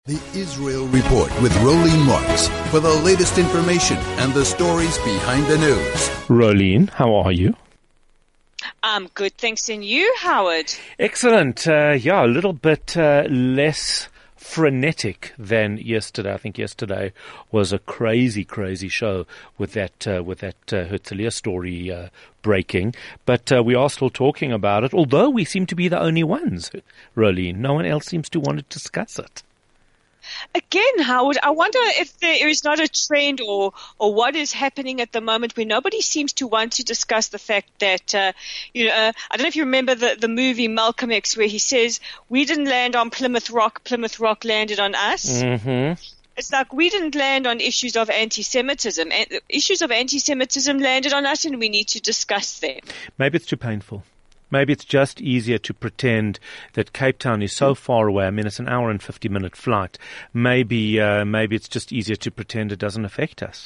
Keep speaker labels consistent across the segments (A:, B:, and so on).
A: The Israel Report with Rolene Marks for the latest information and the stories behind the news.
B: Rolene, how are you?
C: I'm good, thanks. And you, Howard?
B: Excellent. A little bit less frenetic than yesterday. I think yesterday was a crazy show with that Herzliya story breaking. But we are still talking about it, although we seem to be the only ones, Rolene. No one else seems to want to discuss it.
C: Again, Howard, I wonder if there is not a trend or what is happening at the moment where nobody seems to want to discuss the fact that, I don't know if you remember the movie Malcolm X where he says, we didn't land on Plymouth Rock landed on us.
B: Mm-hmm.
C: It's like we didn't land on issues of anti-Semitism. Issues of anti-Semitism landed on us and we need to discuss them.
B: Maybe it's too painful. Maybe it's just easier to pretend that Cape Town is so far away. I mean, it's an hour and 50-minute flight. Maybe it's just easier to pretend it doesn't affect us.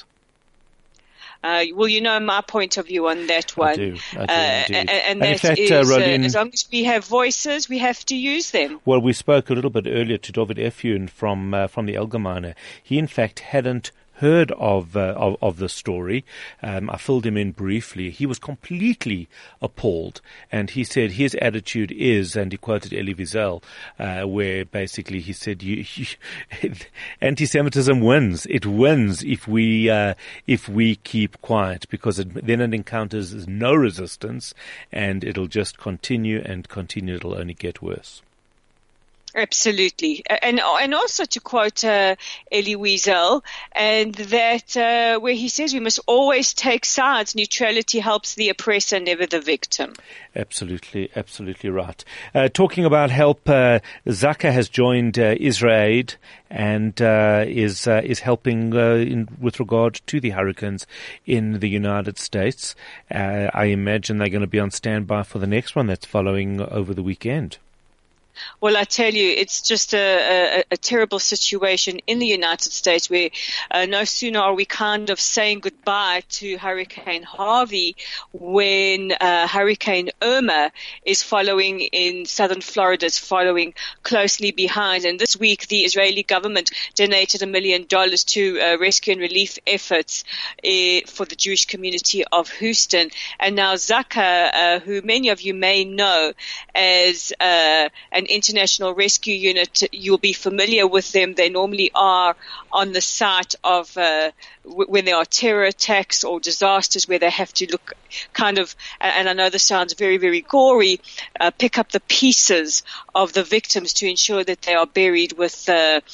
C: Well, you know my point of view on that one.
B: I do
C: and that
B: in fact,
C: is,
B: Rolene,
C: as long as we have voices, we have to use them.
B: Well, we spoke a little bit earlier to David Effune from the Allgemeine. He, in fact, hadn't heard of the story. I filled him in briefly. He was completely appalled, and he said his attitude is, and he quoted Elie Wiesel, where basically he said, "Anti-Semitism wins. It wins if we keep quiet, because then it encounters no resistance, and it'll just continue and continue. It'll only get worse."
C: Absolutely. And also to quote Elie Wiesel, and that where he says we must always take sides. Neutrality helps the oppressor, never the victim. Absolutely
B: right. Talking about help, Zaka has joined Israel and is helping with regard to the hurricanes in the United States. I imagine they're going to be on standby for the next one that's following over the weekend.
C: Well, I tell you, it's just a terrible situation in the United States where no sooner are we kind of saying goodbye to Hurricane Harvey when Hurricane Irma is following in southern Florida, is following closely behind. And this week, the Israeli government donated $1 million to rescue and relief efforts for the Jewish community of Houston. And now Zaka, who many of you may know as an international rescue unit, you'll be familiar with them. They normally are on the site of when there are terror attacks or disasters where they have to look kind of, and I know this sounds very, very gory, pick up the pieces of the victims to ensure that they are buried with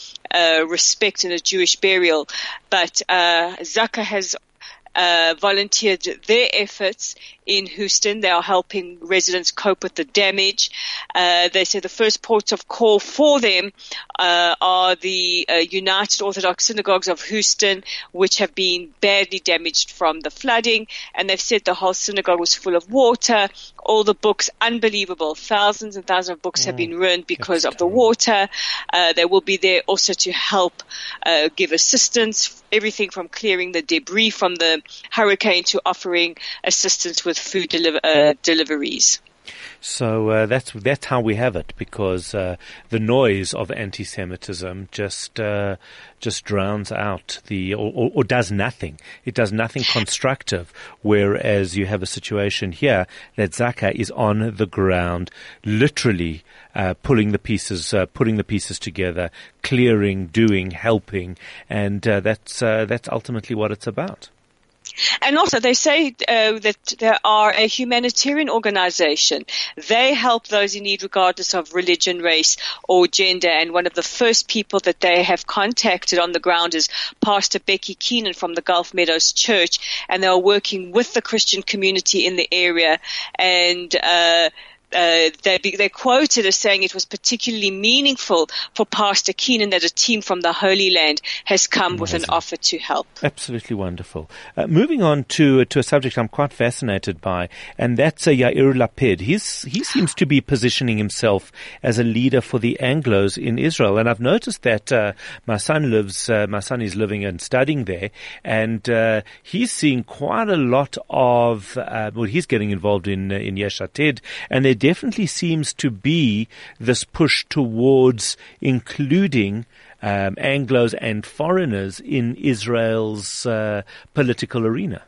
C: respect and a Jewish burial. But Zaka has volunteered their efforts in Houston. They are helping residents cope with the damage. They say the first ports of call for them are the United Orthodox Synagogues of Houston, which have been badly damaged from the flooding. And they've said the whole synagogue was full of water. All the books, unbelievable. Thousands and thousands of books have been ruined because of the water. They will be there also to help give assistance, everything from clearing the debris from the hurricane to offering assistance with food deliveries.
B: So that's how we have it, because the noise of anti-Semitism just drowns out or does nothing. It does nothing constructive. Whereas you have a situation here that Zaka is on the ground, literally putting the pieces together, clearing, doing, helping, and that's ultimately what it's about.
C: And also they say that they are a humanitarian organization. They help those in need regardless of religion, race, or gender. And one of the first people that they have contacted on the ground is Pastor Becky Keenan from the Gulf Meadows Church. And they are working with the Christian community in the area. And they're quoted as saying it was particularly meaningful for Pastor Keenan that a team from the Holy Land has come with an offer to help.
B: Absolutely wonderful. Moving on to a subject I'm quite fascinated by, and that's Yair Lapid. He seems to be positioning himself as a leader for the Anglos in Israel, and I've noticed that my son is living and studying there, and he's seeing quite a lot of he's getting involved in Yesh Atid, and there definitely seems to be this push towards including Anglos and foreigners in Israel's political arena?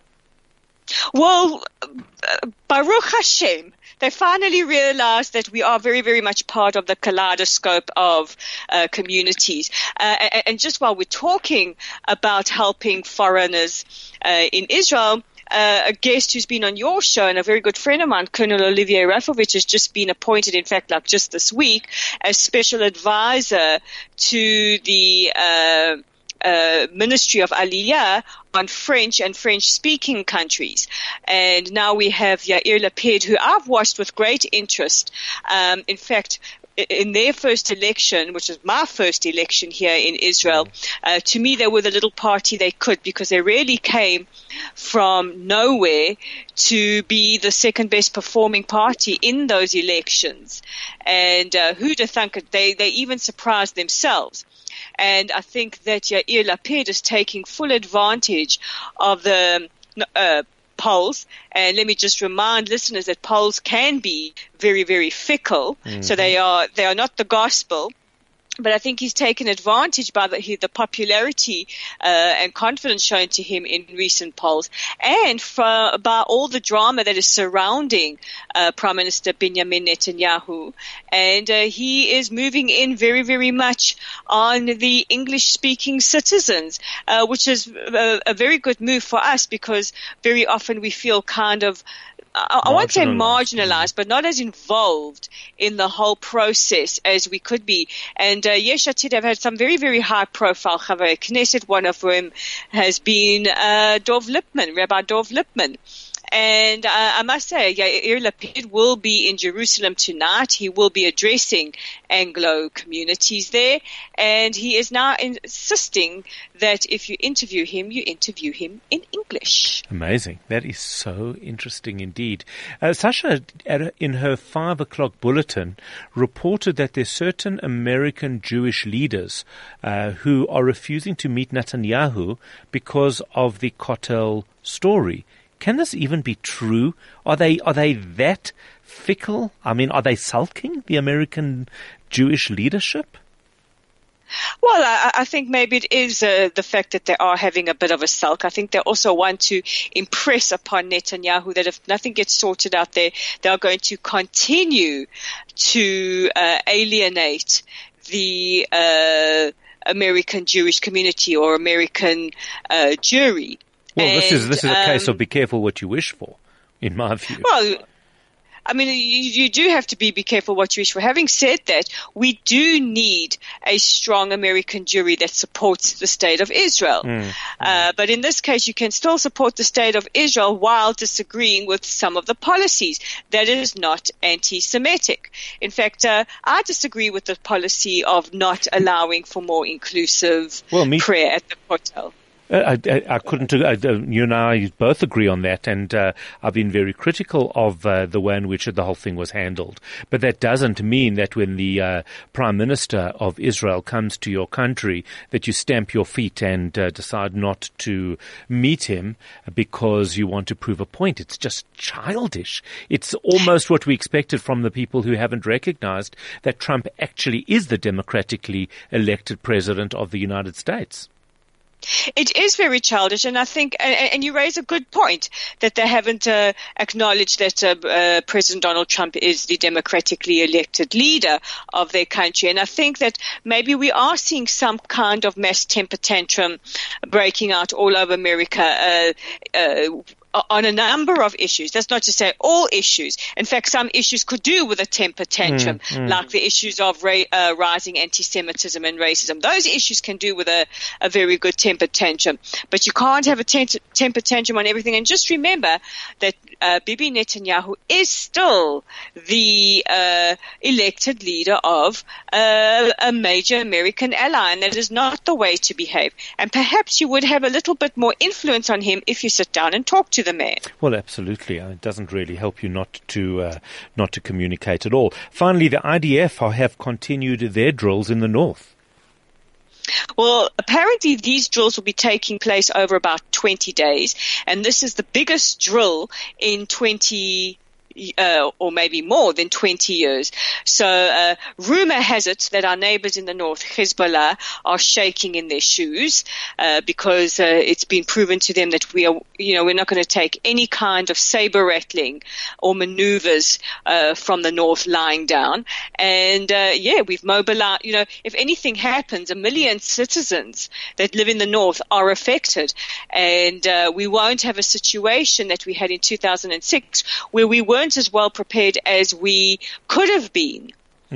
C: Well, Baruch Hashem, they finally realized that we are very, very much part of the kaleidoscope of communities. And just while we're talking about helping foreigners in Israel, a guest who's been on your show and a very good friend of mine, Colonel Olivier Rafovich, has just been appointed, in fact, like just this week, as special advisor to the Ministry of Aliyah on French and French-speaking countries. And now we have Yair Lapid, who I've watched with great interest. In fact, in their first election, which was my first election here in Israel, to me they were the little party they could, because they really came from nowhere to be the second best performing party in those elections. And who'd have thunk it? They even surprised themselves. And I think that Yair Lapid is taking full advantage of the polls. And let me just remind listeners that polls can be very, very fickle. Mm-hmm. So they are not the gospel. But I think he's taken advantage by the popularity and confidence shown to him in recent polls, and by all the drama that is surrounding Prime Minister Benjamin Netanyahu. And he is moving in very, very much on the English-speaking citizens, which is a very good move for us, because very often we feel kind of I won't say marginalized, but not as involved in the whole process as we could be. And Yesh Atid have had some very, very high-profile Chavei Knesset, one of whom has been Rabbi Dov Lipman. And I must say, Yair Lapid will be in Jerusalem tonight. He will be addressing Anglo communities there. And he is now insisting that if you interview him in English.
B: Amazing. That is so interesting indeed. Sasha, in her 5 o'clock bulletin, reported that there's certain American Jewish leaders who are refusing to meet Netanyahu because of the Kotel story. Can this even be true? Are they that fickle? I mean, are they sulking, the American Jewish leadership?
C: Well, I think maybe it is the fact that they are having a bit of a sulk. I think they also want to impress upon Netanyahu that if nothing gets sorted out there, they are going to continue to alienate the American Jewish community or American Jewry.
B: Well, this is a case of be careful what you wish for, in my view.
C: Well, I mean, you do have to be careful what you wish for. Having said that, we do need a strong American Jewry that supports the state of Israel. But in this case, you can still support the state of Israel while disagreeing with some of the policies. That is not anti-Semitic. In fact, I disagree with the policy of not allowing for more inclusive prayer at the Kotel.
B: I couldn't. You and I both agree on that, and I've been very critical of the way in which the whole thing was handled. But that doesn't mean that when the Prime Minister of Israel comes to your country, that you stamp your feet and decide not to meet him because you want to prove a point. It's just childish. It's almost what we expected from the people who haven't recognized that Trump actually is the democratically elected president of the United States.
C: It is very childish, and I think, and you raise a good point, that they haven't acknowledged that President Donald Trump is the democratically elected leader of their country. And I think that maybe we are seeing some kind of mass temper tantrum breaking out all over America on a number of issues. That's not to say all issues. In fact, some issues could do with a temper tantrum, like the issues of rising anti-Semitism and racism. Those issues can do with a very good temper tantrum. But you can't have a temper tantrum on everything. And just remember that Bibi Netanyahu is still the elected leader of a major American ally, and that is not the way to behave. And perhaps you would have a little bit more influence on him if you sit down and talk to the man.
B: Well, absolutely. It doesn't really help you not to communicate at all. Finally, the IDF have continued their drills in the north.
C: Well, apparently these drills will be taking place over about 20 days, and this is the biggest drill in 20 or maybe more than 20 years. So rumor has it that our neighbors in the north, Hezbollah, are shaking in their shoes because it's been proven to them that we're not going to take any kind of saber rattling or maneuvers from the north lying down. And we've mobilized. If anything happens, 1 million citizens that live in the north are affected, and we won't have a situation that we had in 2006 where we weren't as well prepared as we could have been.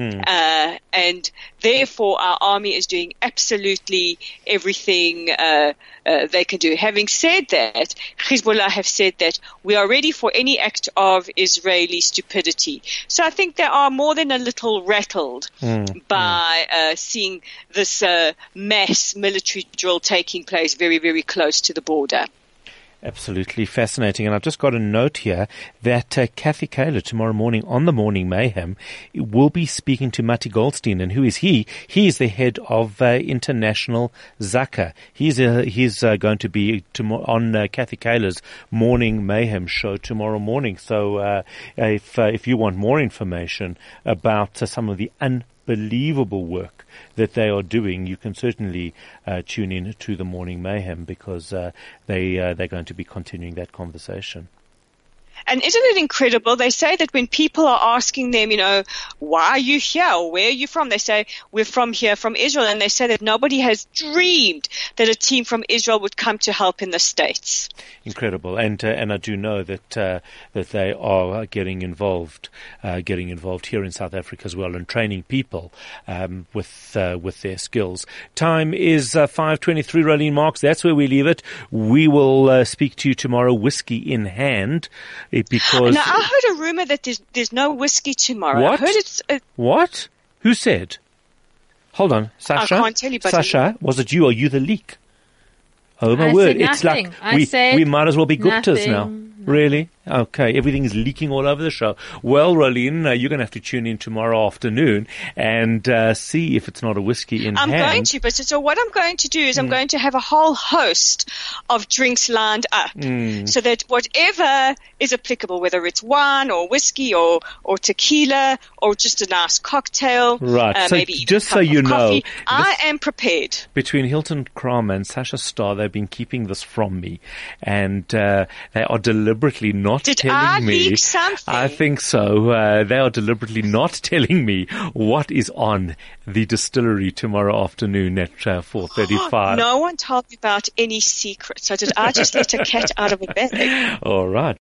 C: And therefore our army is doing absolutely everything they can do. Having said that, Hezbollah have said that we are ready for any act of Israeli stupidity. So I think they are more than a little rattled by seeing this mass military drill taking place very, very close to the border.
B: Absolutely fascinating. And I've just got a note here that Kathy Kaler tomorrow morning on the Morning Mayhem will be speaking to Matti Goldstein. And who is he? He is the head of International Zaka. He's going to be on Kathy Kaler's Morning Mayhem show tomorrow morning. So if you want more information about some of the unbelievable work that they are doing, you can certainly tune in to the Morning Mayhem because they're going to be continuing that conversation.
C: And isn't it incredible? They say that when people are asking them, why are you here? Or where are you from? They say, we're from here, from Israel. And they say that nobody has dreamed that a team from Israel would come to help in the States.
B: Incredible. And I do know that they are getting involved here in South Africa as well and training people with their skills. Time is 5:23, Rolene Marks. That's where we leave it. We will speak to you tomorrow, whiskey in hand. Because
C: now, I heard a rumor that there's no whiskey tomorrow.
B: What?
C: I heard it's
B: what? Who said? Hold on, Sasha.
C: I can't tell you, but
B: Sasha, was it you? Are you the leak? Oh my word! It's like we might as well be Guptas now. Really? Okay, everything is leaking all over the show. Well, Rolene, you're going to have to tune in tomorrow afternoon and see if it's not a whiskey in hand.
C: I'm going to, but so what I'm going to do is I'm going to have a whole host of drinks lined up so that whatever is applicable, whether it's wine or whiskey or tequila or just a nice cocktail,
B: right? So
C: maybe
B: just so you know,
C: I am prepared.
B: Between Hilton Kramer and Sasha Starr, they've been keeping this from me, and they are deliberately not telling me.
C: Leak something?
B: I think so. They are deliberately not telling me what is on the distillery tomorrow afternoon at 4:35.
C: No one told me about any secrets. So did I just let a cat out of a bag?
B: All right.